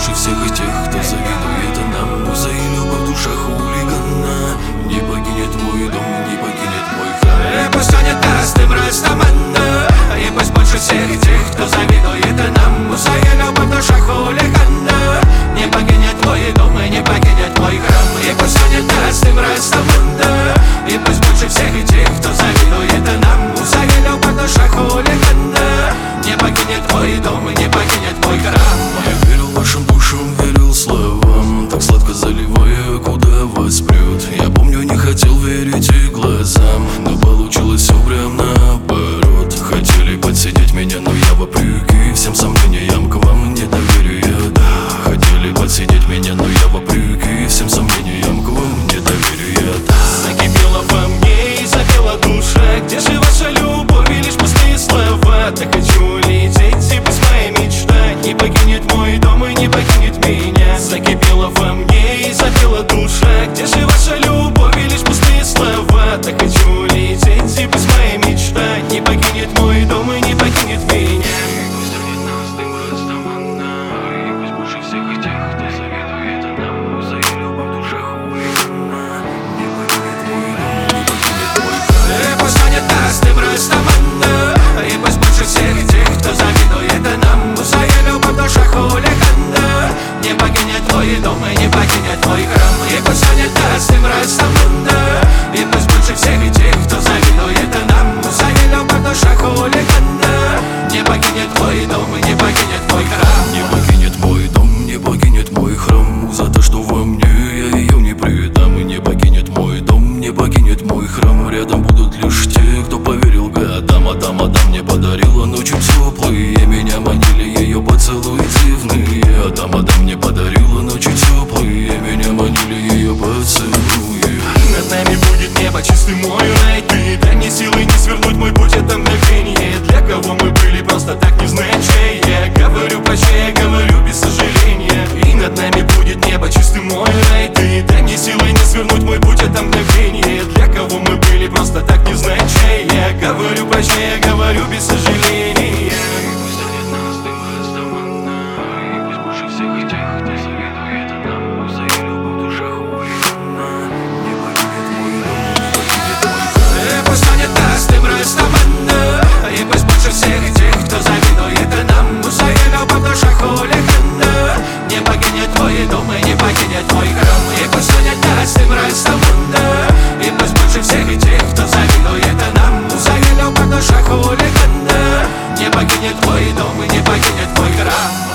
больше всех и тех, кто завидует нам. Муза и любовь в душах хулигана. Не покинет мой дом, не покинет мой храм. И пусть он не даст им растаманна. И пусть больше всех тех, кто завидует нам. Муза и любовь в душах хулигана. Не покинет мой дом и не покинет мой храм. И пусть он не даст им растаманна. И пусть больше всех тех, кто завидует нам. Муза и любовь в душах хулигана. Не покинет мой дом и не покинет мой храм. Я верил вашим душам, верил словам, так сладко заливая, куда вас прет. Я помню, не хотел верить и глазам, но получилось все прям наоборот. Хотели подсидеть меня, но я вопреки всем сомнениям к вам недоверие, да. Хотели подсидеть меня, но я вопреки всем сомнениям к вам недоверие, да. Закипела во мне и запела душа. Где же ваша любовь и лишь пустые слова? Так хочу лететь и быть моей мечта. Не покинет мой дом и не покинет меня. Закипела во мне и запела душа. Где же ваша любовь и лишь пустые слова? Так хочу лететь и быть моей мечта. Не покинет мой дом и не покинет меня. Пусть нет нас дым растаманна. И пусть больше всех и тех, кто завидует нам. Муза и любовь в душах хулигана. Не покинет мой дом, не покинет мой храм. И пусть станет нас дым растаманна. И пусть больше всех тех, кто завидует нам. Муза и любовь в душах хулигана. Не покинет твой дом и не покинет твой храм. И пусть станет нас дым растаманна. И пусть больше всех тех, кто завидует нам. Муза и любовь в душах хулигана. Не покинет твой дом и не покинет твой храм. Не покинет мой дом, не покинет мой храм. За то, что во мне, я ее не предам. И не покинет мой дом, не покинет мой храм. Рядом будут лишь те, кто поверил годам. Адам мне подарила ночи теплые. Меня манили ее поцелуи дивные. Адам мне подарила ночи теплые. Меня манили ее поцелуи. Над нами будет небо, чистый мой рай. Ты дай мне силы не свернуть мой путь, это мгновение. Для кого мы были просто так невзначай. Я говорю прощай, я говорю без сожаления. И над нами будет небо, чистый мой рай. Ты дай мне силы не свернуть мой путь, это мгновение. Для кого мы были просто так невзначай. Я говорю прощай, я говорю без сожаления. Пусть станет нас дым растаманна. И пусть больше всех и тех, кто завидует нам. Муза и любовь в душах хулигана. Не покинет мой дом, не покинет мой храм. И пусть станет нас дым растаманна. И пусть больше всех тех, кто завидует нам. Муза и любовь в душах хулигана. Не покинет твой дом и не покинет твой храм. И пусть станет нас дым растаманна. И пусть больше всех тех, кто завидует нам. Муза и любовь в душах хулигана. Не покинет твой дом и не покинет твой храм.